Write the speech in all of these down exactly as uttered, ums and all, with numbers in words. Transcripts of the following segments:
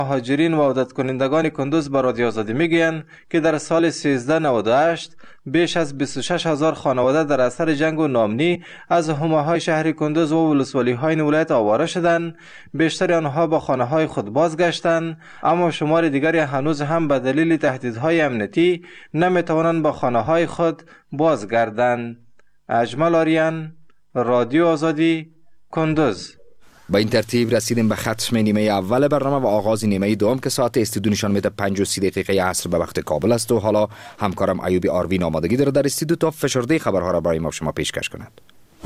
مهاجرین و عودت کنندگان کندوز به رادیو آزادی میگویند که در سال سیزده نود و هشت بیش از بیست و شش هزار خانواده در اثر جنگ و ناامنی از حومه‌های شهر کندوز و ولسوالی‌های این ولایت آواره شدند. بیشتر آنها به خانه‌های خود بازگشتند، اما شمار دیگری هنوز هم به دلیل تهدیدهای امنیتی نمیتوانند به خانه‌های خود بازگردند. اجمل آریان، رادیو آزادی، کندوز. با این ترتیب رسیدیم به ختم نیمه اول برنامه و آغاز نیمه دوم که ساعت استودیو نشان میده پنج و سی دقیقه عصر به وقت کابل است و حالا همکارم ایوبی آروین آمادگی داره در استودیو تا فشرده خبرها را برای ما شما پیشکش کند.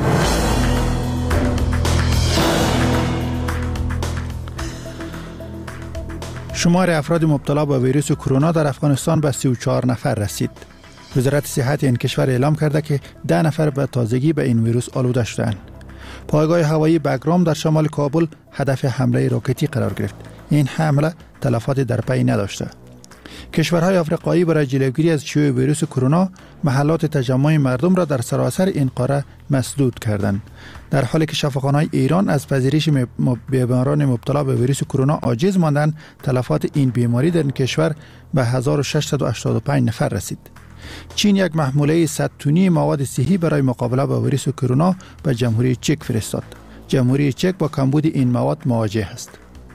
شمار افراد مبتلا به ویروس کرونا در افغانستان به سی و چهار نفر رسید. وزارت صحت این کشور اعلام کرده که ده نفر به تازگی به این ویروس آلوده شدند. پایگاه هوایی بگرام در شمال کابل هدف حمله راکتی قرار گرفت. این حمله تلفات در پی نداشته. کشورهای آفریقایی برای جلوگیری از شیوع ویروس کرونا محلات تجمع مردم را در سراسر این قاره مسدود کردند، در حالی که شفاخانه‌های ایران از پذیرش بیماران مبتلا به ویروس کرونا عاجز ماندند. تلفات این بیماری در این کشور به هزار و ششصد و هشتاد و پنج نفر رسید. چین یک محموله صد تنی مواد صحی برای مقابله با ویروس کرونا به جمهوری چک فرستاد. جمهوری چک با کمبود این مواد مواجه است.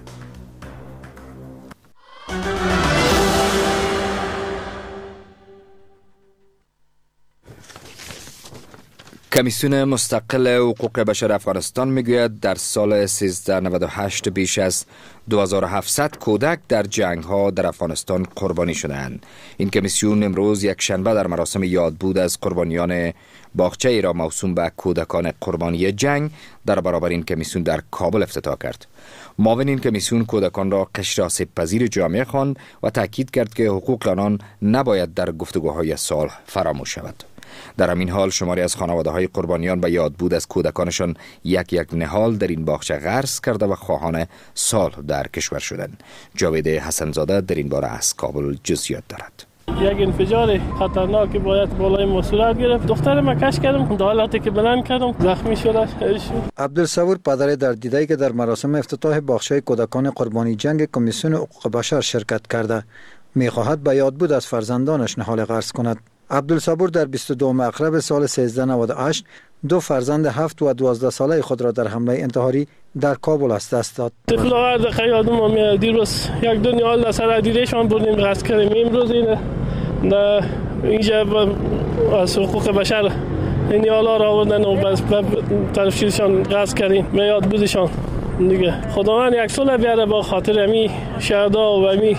کمیسیون مستقل حقوق بشر افغانستان میگوید در سال سیزده نود و هشت بیش از دو هزار و هفتصد کودک در جنگ ها در افغانستان قربانی شدند. این کمیسیون امروز یک شنبه در مراسم یادبود از قربانیان باغچه ای را موسوم به کودکان قربانی جنگ در برابر این کمیسیون در کابل افتتاح کرد. معاون این کمیسیون کودکان را قشر آسیب پذیر جامعه خواند و تاکید کرد که حقوق آنان نباید در گفتگوهای صلح فراموش شود. در همین حال شماری از خانواده های قربانیان به یادبود از کودکانشان یک یک نهال در این باغچه غرس کرده و خواهان صلح در کشور شدند. جاوید حسنزاده در این باره از کابل جزئیات دارد. یک انفجار خطرناک باید بالای ما صورت گرفت. دختر ما کش کردم، در حالتی که بلند کردم زخمی شده. عبدالصبور پدر در دیداری که در مراسم افتتاح باغچه کودکان قربانی جنگ کمیسیون حقوق بشر شرکت کرده می‌خواهد به یادبود از فرزندانش نهال غرس کند. عبدالصبور در بیست و دوم اکتبر سال سیزده نود و هشت دو فرزند هفت و دوازده ساله خود را در حمله انتحاری در کابل از دست داد. طفل‌ها در خیادم ما دیروز یک دو نیال در سر دیدهشان بردیم غرس کردیم. امروز این در اینجا از حقوق بشر این نیالا را آوردن و بس طرفشیرشان غرس کردیم. ما یاد بودشان دیگه. خداوند یک صلح بیاره با خاطر امی شهدا و امی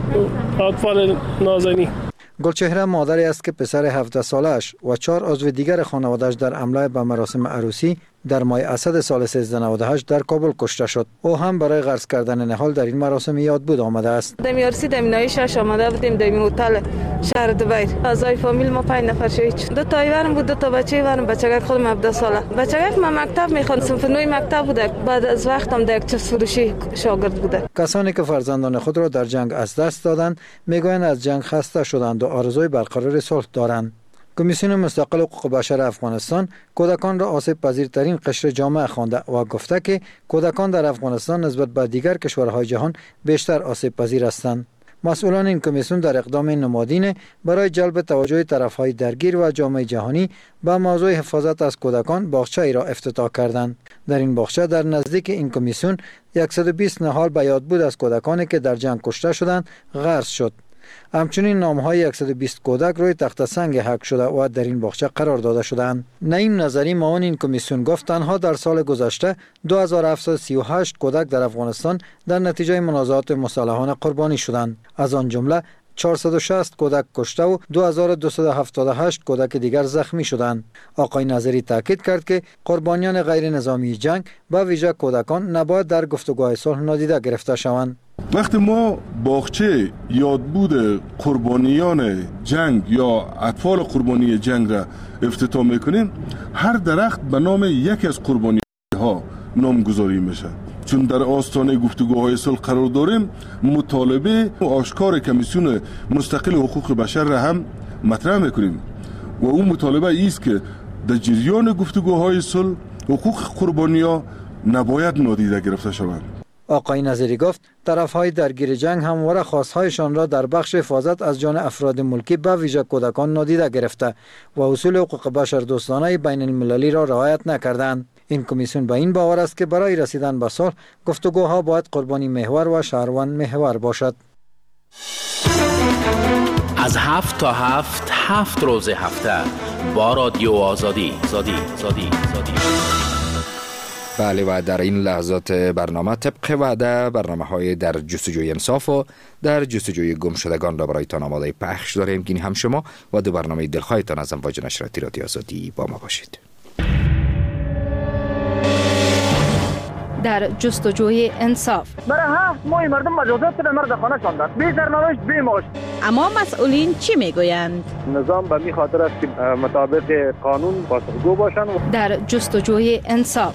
اطفال نازنین. گلچهره مادری است که پسر هفده سالش و چهار عضو دیگر خانواده‌اش در حمله به مراسم عروسی در ماه اسد سال سیزده نود و هشت در کابل کشته شد. او هم برای غرس کردن نهال در این مراسم یادبود آمده است. در عروسی در مینای شش آمده بودیم در هتل شهر دبیر. اعضای فامیل ما پنج نفر شهید. دو تا ایوانم بود، دو تا بچه وارم، بچگک خودم هفده ساله. بچگک ما مکتب میخوند، صنف نه مکتب بوده. بعد از وقتم در یک چیز فروشی شاگرد بوده. کسانی که فرزندان خود را در جنگ از دست دادند میگویند از جنگ خسته شدند و آرزوی برقراری صلح دارند. کمیسیون مستقل حقوق بشر افغانستان کودکان را آسیب پذیرترین قشر جامعه خوانده و گفته که کودکان در افغانستان نسبت به دیگر کشورهای جهان بیشتر آسیب پذیر هستند. مسئولان این کمیسیون در اقدام نمادینه برای جلب توجه طرفهای درگیر و جامعه جهانی به موضوع حفاظت از کودکان باغچه ای را افتتاح کردند. در این باغچه در نزدیک این کمیسیون صد و بیست نهال به یادبود از کودکانی که در جنگ کشته شدند غرس شد. همچنین نامهای صد و بیست کودک روی تخت سنگ حک شده و در این باغچه قرار داده شدند. نعیم نظری معاون این کمیسیون گفت تنها در سال گذشته دو هزار و هفتصد و سی و هشت کودک در افغانستان در نتیجه منازعات مسلحانه قربانی شدند. از آن جمله چهارصد و شصت کودک کشته و دو هزار و دویست و هفتاد و هشت کودک دیگر زخمی شدند. آقای نظری تاکید کرد که قربانیان غیر نظامی جنگ به ویژه کودکان نباید در گفتگوهای صلح نادیده گرفته شوند. وقتی ما باغچه یادبود قربانیان جنگ یا اطفال قربانی جنگ را افتتاح میکنیم، هر درخت به نام یکی از قربانی ها نامگذاری میشه. چون در آستانه گفتگوهای صلح قرار داریم، مطالبه و آشکار کمیسیون مستقل حقوق بشر را هم مطرح میکنیم و اون مطالبه ایست که در جریان گفتگوهای صلح حقوق قربانیان نباید نادیده گرفته شوند. آقای نظری گفت طرف‌های درگیر جنگ همواره خواست‌هایشان را در بخش حفاظت از جان افراد ملکی به ویژه کودکان نادیده گرفته و اصول حقوق بشر دوستانه بین المللی را رعایت نکردند. این کمیسیون به این باور است که برای رسیدن به صلح گفتگوها باید قربانی محور و شهروند محور باشد. از هفت تا هفت هفت روز هفته با رادیو آزادی زادی زادی زادی. بله و در این لحظات برنامه طبق وعده برنامه های در جستجوی انصاف و در جستجوی گم شدگان را برایتان آماده پخش داریم که هم شما و دو برنامه دلخواهتان از امواج نشریاتی رادیو آزادی با ما باشید. در جستجوی انصاف برای هفت ماه مردم مجازات به مرد خانه شاندن، بی سرنوشت بی معاش. اما مسئولین چی میگویند؟ نظام به می خاطر است که مطابق قانون پاسخگو باشند. در جستجوی انصاف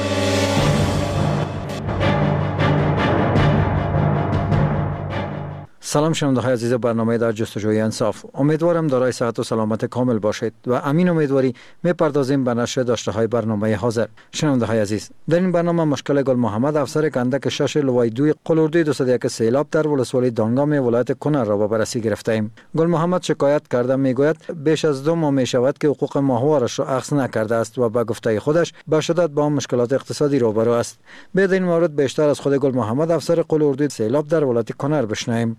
سلام شنونده های عزیز برنامه در جستجوی انصاف. امیدوارم دارای صحت و سلامت کامل باشید و امین امیدواری میپردازیم به نشر داشته های برنامه حاضر. شنونده های عزیز، در این برنامه مشکل گل محمد افسر کندک شش لوای دوی قلوردوی دویست و یک سیلاب در ولسوالی دانگام ولایت کنر را به بررسی گرفته ایم. گل محمد شکایت کرده میگوید بیش از دو ماه می شود که حقوق ماهوارش را اخذ نکرده است و به گفته خودش به شدت با مشکلات اقتصادی روبرو است. به این مورد بیشتر از خود گل محمد افسر قلوردوی سیلاب در ولایت کنر بشنویم.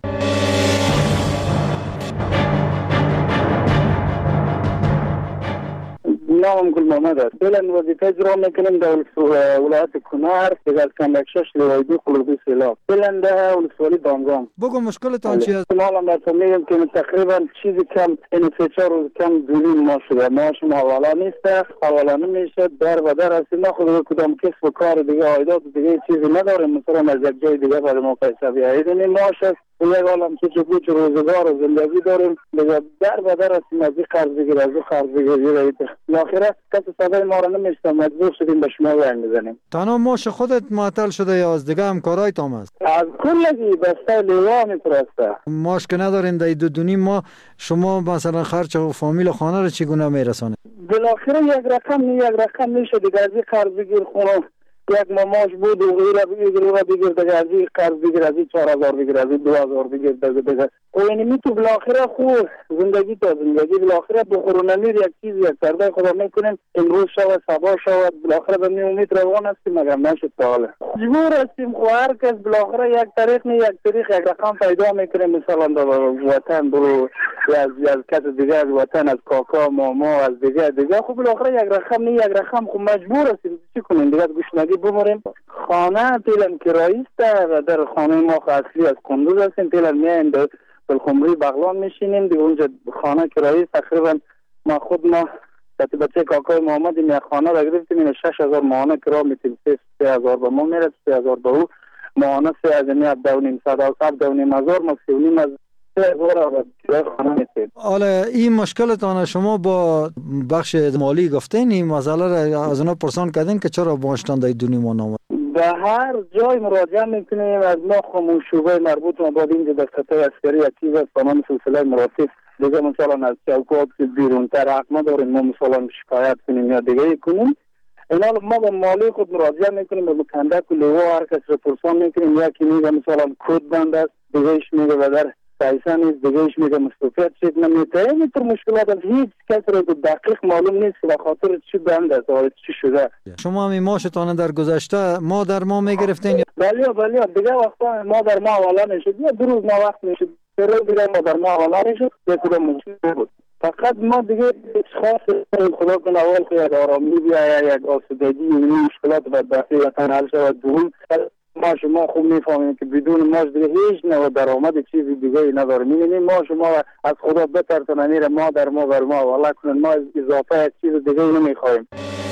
نام گل محمد است. فعلا وظیفه اجرا میکنیم در ولایت کنر از کندکشش لوایدو قلوردوی سیلاب. فعلا در ولسوالی دانگام. بگو مشکلتان چی است؟ مالا مثلا میگم که تقریبا چیزی کم این سه چهار روز کم دونیم ما شده. ماش ما حوالا نیست، حوالا نمیشه، در و در هستیم. ما خود کدام کسب و کار دیگه عایدات دیگه چیزی نداریم. مثلا از یک جای دیگه برای ما پیسه بیایید ماش است. یک عالم که چه بود روزگار و زندگی داریم دیگه در و در هستیم. از این قرض بگیر از این قرض بگیر. آخره کسی صدای ما را نمیشتم، مجبور شدیم به شما زنگ بزنیم. تنها ماش خودت معطل شده یا از دیگه همکارای تام است؟ از کلگی بسته لیوا میپرسته. ماش که ندارین در دو دونی ما شما مثلا خرچ و فامیل و خانه رو چگونه میرسانه؟ بالاخره یک رقم یک رقم میشه دیگه. از این قرض بگیر خونه یک ماماش بود و غیره بگیر و بگیر دیگه، از این قرض بگیر، از این چهار هزار بگیر، از این دو هزار بگیر دیگه دیگه. و یعنی می تو بالاخره خوب زندگی تا زندگی بالاخره بخورون امیر یک چیز یک سرده خدا میکنیم امروز شود سبا شود بالاخره به می امید روان هستیم مگر نشد تا حالا مجبور هستیم. خو هر کس بالاخره یک طریق نه یک طریق یک رقم پیدا میکنه. مثلا در وطن برو از از کس دیگه از وطن از کاکا ماما از دیگه دیگه خب بالاخره یک رقم نه یک رقم خب مجبور هستیم چی کنیم دیگه گوشنگی بموریم. خانه پیلن کرایی است و در خانه ما اصلی از کندوز هستیم. پیلن میایم در بلخمری بغلان میشینیم دیگه اونجا خانه کرایی تقریبا ما خود ما بچه بچه کاکای محمد این خانه را گرفتیم. این شش هزار ماهانه کرا میتیم سه هزار به ما میرد سه هزار به او ماهانه سه از این هفت و نیم صد هفت و نیم هزار ما سی و نیم از سه هزار خانه میتیم. حالا این مشکلتان شما با بخش مالی گفتین این مسئله را از اونا پرسان کردین که چرا باشتن در دونی ما نامد؟ به هر جای مراجعه میکنیم از ما خمون شعبه مربوط ما بعد اینجا دفتر عسکری اکتیو است تمام سلسله مراتب دیگه مثلا از چوکات بیرون تر حق نداریم ما مثلا شکایت کنیم یا دیگه کنیم. اینا ما به مالی خود مراجعه میکنیم به کندک و لیوا هر کس رو پرسان میکنیم. یکی میگه مثلا کد بند است دیگهش میگه بدر پیسه نیست دیگهش میگه مستوفیت شد نمیته. اینطور مشکلات از هیچ کس رو دقیق معلوم نیست که بخاطر چی بند است و چی شده. شما می ماشتان در گذشته ما در ما میگرفتین؟ بله بله دیگه وقتا ما در ما حوالا نشد یا دو روز ما وقت نشد سر دیگه ما در ما حوالا نشد یک کدام مشکل بود. فقط ما دیگه خاص خدا کنه اول که یک آرامی بیا یک آسودگی این مشکلات بدبختی وطن حل شود. دوم ما شما خوب میفهمیم که بدون ماش دیگه هیچ نوع درآمد چیزی دیگه ای نداریم. میبینیم ما شما از خدا بترسن میره ما در ما بر ما والله کنن ما اضافه یک چیز دیگه ای نمیخوایم.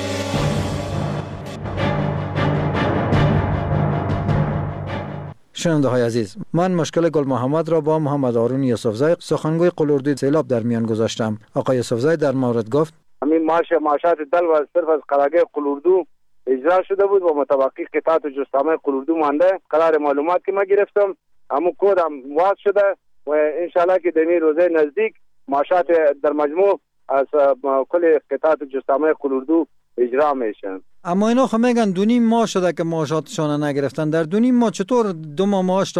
شنونده های عزیز، من مشکل گل محمد را با محمد هارون یوسفزی سخنگوی قلوردوی سیلاب در میان گذاشتم. آقای یوسفزی در مورد گفت همین ماش ماشات دل و صرف از قرارداد قلوردو اجرا شده بود و متوقع قطعات و جستامه قلوردو مانده. قرار معلومات که ما گرفتم همون کد هم واضح شده و انشالله که دمی روزه نزدیک ماشات در مجموع از کل قطعات و جستامه قلوردو اجرا میشن. اما اینا خب میگن دو نیم ماه شده که معاشاتشان نگرفتن. در دو نیم ماه چطور دو ماه معاش